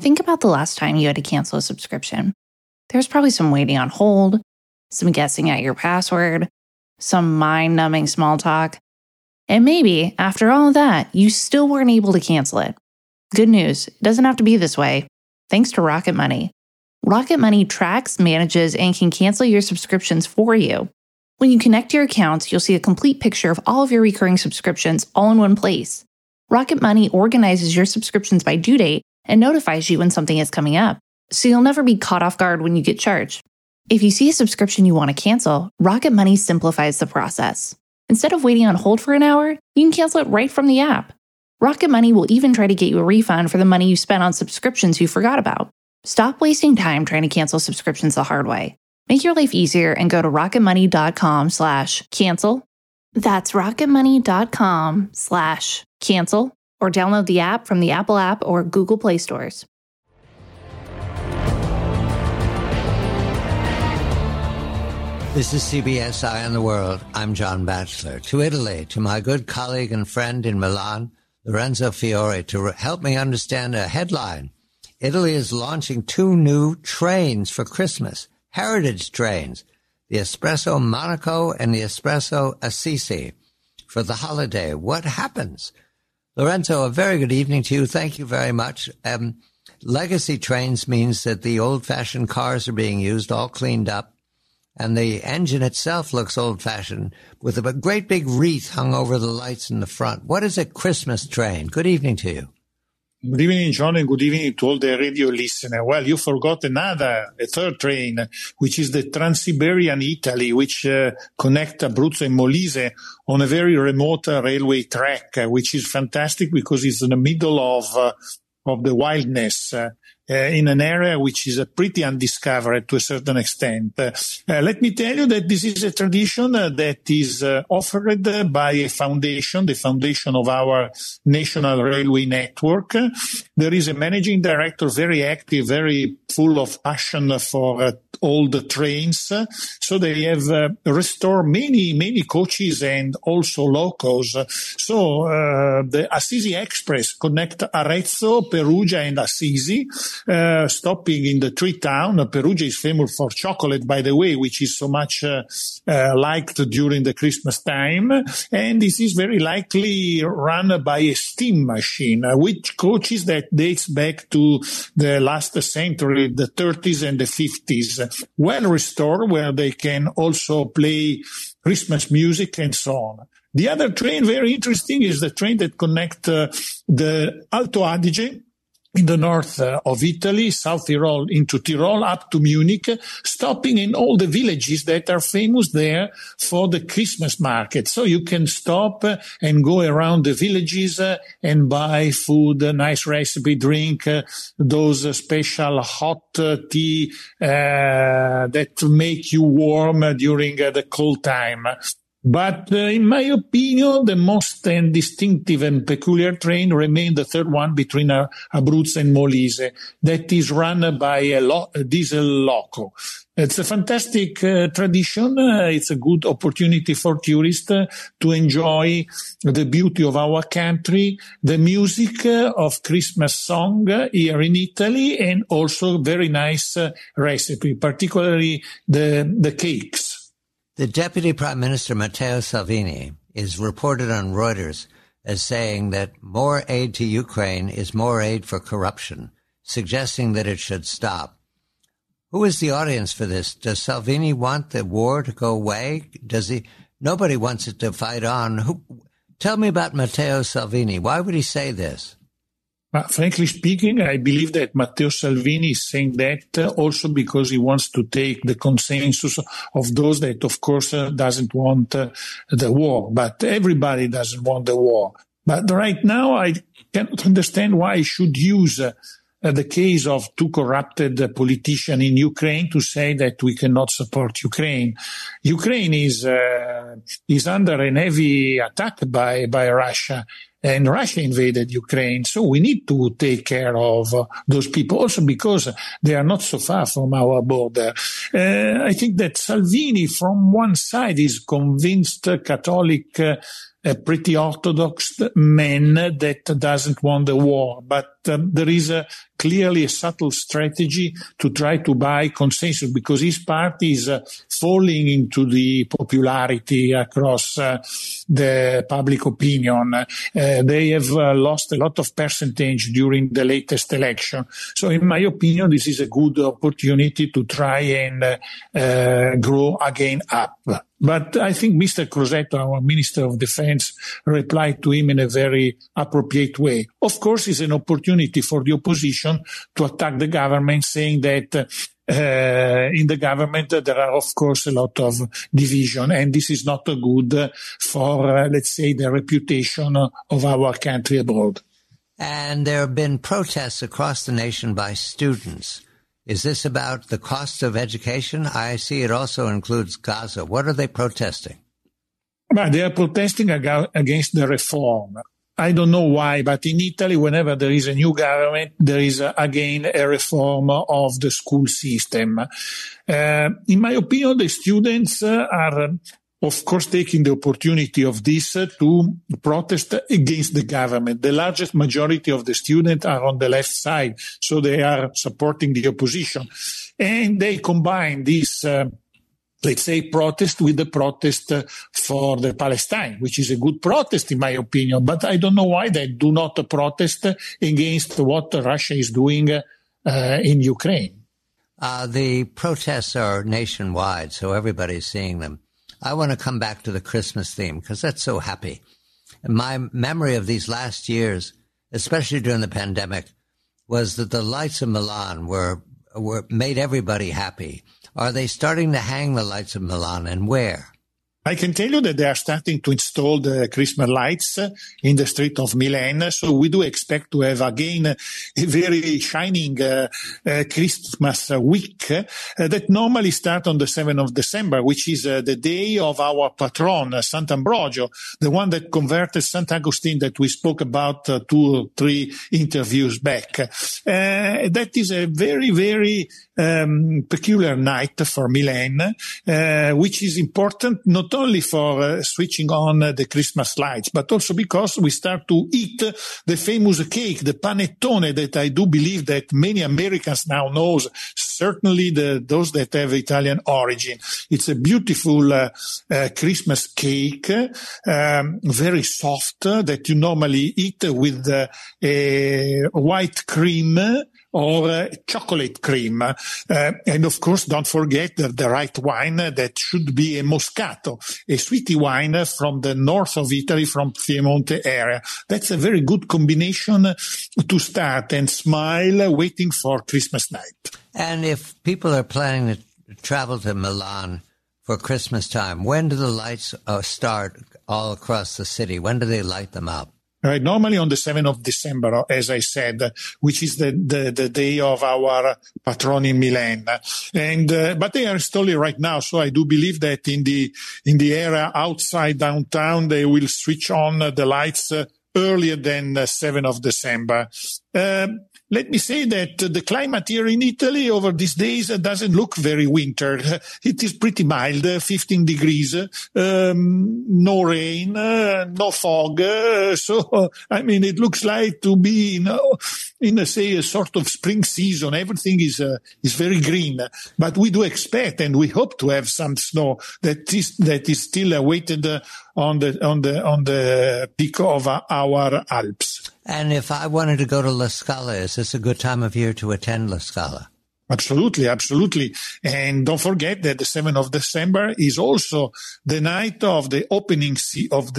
think about the last time you had to cancel a subscription. There's probably some waiting on hold, some guessing at your password, some mind-numbing small talk. And maybe, after all of that, you still weren't able to cancel it. Good news, it doesn't have to be this way. Thanks to Rocket Money. Rocket Money tracks, manages, and can cancel your subscriptions for you. When you connect your accounts, you'll see a complete picture of all of your recurring subscriptions all in one place. Rocket Money organizes your subscriptions by due date and notifies you when something is coming up, so you'll never be caught off guard when you get charged. If you see a subscription you want to cancel, Rocket Money simplifies the process. Instead of waiting on hold for an hour, you can cancel it right from the app. Rocket Money will even try to get you a refund for the money you spent on subscriptions you forgot about. Stop wasting time trying to cancel subscriptions the hard way. Make your life easier and go to rocketmoney.com/cancel. That's rocketmoney.com/cancel, or download the app from the Apple App or Google Play stores. This is CBS Eye on the World. I'm John Batchelor. To Italy, to my good colleague and friend in Milan, Lorenzo Fiore, to help me understand a headline. Italy is launching 2 new trains for Christmas, heritage trains, the Espresso Monaco and the Espresso Assisi. For the holiday, what happens? Lorenzo, a very good evening to you. Thank you very much. Legacy trains means that the old-fashioned cars are being used, all cleaned up, and the engine itself looks old-fashioned with a great big wreath hung over the lights in the front. What is a Christmas train? Good evening to you. Good evening, John, and good evening to all the radio listeners. Well, you forgot a third train, which is the Trans-Siberian Italy, which connect Abruzzo and Molise on a very remote railway track, which is fantastic because it's in the middle of the wilderness. In an area which is pretty undiscovered to a certain extent. Let me tell you that this is a tradition that is offered by a foundation, the foundation of our national railway network. There is a managing director, very active, very full of passion for all the trains. So they have restored many coaches and also locos. So the Assisi Express connect Arezzo, Perugia and Assisi. Stopping in the tree town. Perugia is famous for chocolate, by the way, which is so much liked during the Christmas time. And this is very likely run by a steam machine, which coaches that dates back to the last century, the 30s and the 50s. Well restored, where they can also play Christmas music and so on. The other train, very interesting, is the train that connects the Alto Adige in the north of Italy, South Tyrol into Tyrol, up to Munich, stopping in all the villages that are famous there for the Christmas market. So you can stop and go around the villages and buy food, a nice recipe, drink those special hot tea that make you warm during the cold time. But in my opinion, the most distinctive and peculiar train remained the third one between Abruzzo and Molise, that is run by a diesel loco. It's a fantastic tradition. It's a good opportunity for tourists to enjoy the beauty of our country, the music of Christmas song here in Italy, and also very nice recipe, particularly the cakes. The Deputy Prime Minister, Matteo Salvini, is reported on Reuters as saying that more aid to Ukraine is more aid for corruption, suggesting that it should stop. Who is the audience for this? Does Salvini want the war to go away? Nobody wants it to fight on. Tell me about Matteo Salvini. Why would he say this? Frankly speaking, I believe that Matteo Salvini is saying that also because he wants to take the consensus of those that, of course, doesn't want the war. But everybody doesn't want the war. But right now, I cannot understand why he should use the case of 2 corrupted politicians in Ukraine to say that we cannot support Ukraine. Ukraine is under a heavy attack by Russia. And Russia invaded Ukraine, so we need to take care of those people, also because they are not so far from our border. I think that Salvini, from one side, is convinced Catholic a pretty orthodox man that doesn't want the war. But there is clearly a subtle strategy to try to buy consensus, because his party is falling into the popularity across the public opinion. They have lost a lot of percentage during the latest election. So in my opinion, this is a good opportunity to try and grow again up. But I think Mr. Crosetto, our Minister of Defense, replied to him in a very appropriate way. Of course, it's an opportunity for the opposition to attack the government, saying that in the government there are, of course, a lot of division, and this is not good for, let's say, the reputation of our country abroad. And there have been protests across the nation by students. Is this about the cost of education? I see it also includes Gaza. What are they protesting? Well, they are protesting against the reform. I don't know why, but in Italy, whenever there is a new government, there is again a reform of the school system. In my opinion, the students are, of course, taking the opportunity of this to protest against the government. The largest majority of the students are on the left side, so they are supporting the opposition. And they combine this, let's say, protest with the protest for the Palestine, which is a good protest, in my opinion. But I don't know why they do not protest against what Russia is doing in Ukraine. The protests are nationwide, so everybody's seeing them. I want to come back to the Christmas theme because that's so happy. My memory of these last years, especially during the pandemic, was that the lights of Milan were made everybody happy. Are they starting to hang the lights of Milan, and where? I can tell you that they are starting to install the Christmas lights in the street of Milan. So we do expect to have again a very shining Christmas week that normally starts on the 7th of December, which is the day of our patron, Sant'Ambrogio, the one that converted St. Augustine that we spoke about 2 or 3 interviews back. That is a very, very peculiar night for Milan, which is important not only for switching on the Christmas lights, but also because we start to eat the famous cake, the panettone, that I do believe that many Americans now know, certainly those that have Italian origin. It's a beautiful Christmas cake, very soft, that you normally eat with white cream or chocolate cream. And of course, don't forget the right wine that should be a Moscato, a sweetie wine from the north of Italy, from Piemonte area. That's a very good combination to start and smile waiting for Christmas night. And if people are planning to travel to Milan for Christmas time, when do the lights start all across the city? When do they light them up? Right, normally on the 7th of December, as I said, which is the day of our patron in Milan. And, but they are installing right now. So I do believe that in the area outside downtown, they will switch on the lights earlier than 7th of December. Let me say that the climate here in Italy over these days doesn't look very winter. It is pretty mild, 15 degrees, no rain, no fog. So, I mean, it looks like to be, in a sort of spring season. Everything is very green. But we do expect and we hope to have some snow that is still awaited on the peak of our Alps. And if I wanted to go to La Scala, is this a good time of year to attend La Scala? Absolutely, absolutely. And don't forget that the 7th of December is also the night of the opening of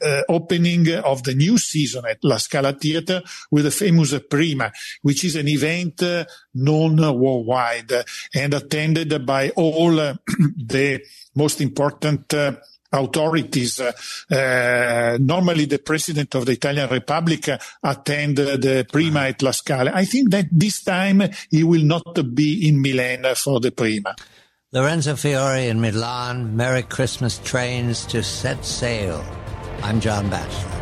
the new season at La Scala Theatre with the famous Prima, which is an event known worldwide and attended by all the most important authorities. Normally the president of the Italian Republic attend the Prima at La Scala. I think that this time he will not be in Milan for the Prima. Lorenzo Fiore in Milan. Merry Christmas trains to set sail. I'm John Batchelor.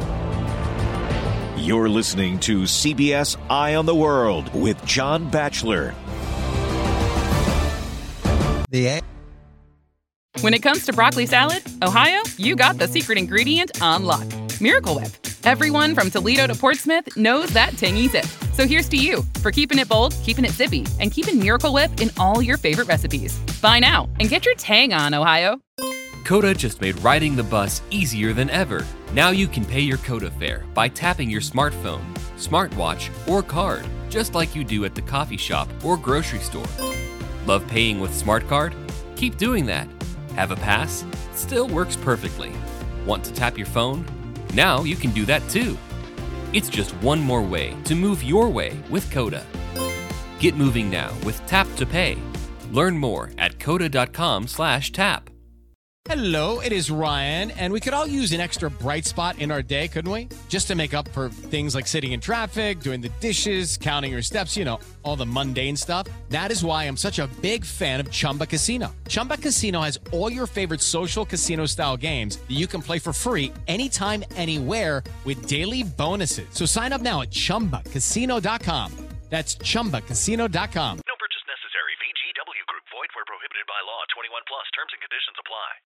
You're listening to CBS Eye on the World with John Batchelor. The When it comes to broccoli salad, Ohio, you got the secret ingredient on lock. Miracle Whip. Everyone from Toledo to Portsmouth knows that tangy zip. So here's to you for keeping it bold, keeping it zippy, and keeping Miracle Whip in all your favorite recipes. Buy now and get your tang on, Ohio. Coda just made riding the bus easier than ever. Now you can pay your Coda fare by tapping your smartphone, smartwatch, or card, just like you do at the coffee shop or grocery store. Love paying with Smart Card? Keep doing that. Have a pass? Still works perfectly. Want to tap your phone? Now you can do that too. It's just one more way to move your way with Coda. Get moving now with Tap to Pay. Learn more at coda.com/tap. Hello, it is Ryan, and we could all use an extra bright spot in our day, couldn't we? Just to make up for things like sitting in traffic, doing the dishes, counting your steps, all the mundane stuff. That is why I'm such a big fan of Chumba Casino. Chumba Casino has all your favorite social casino-style games that you can play for free anytime, anywhere with daily bonuses. So sign up now at ChumbaCasino.com. That's ChumbaCasino.com. No purchase necessary. VGW Group. Void where prohibited by law. 21 plus. Terms and conditions apply.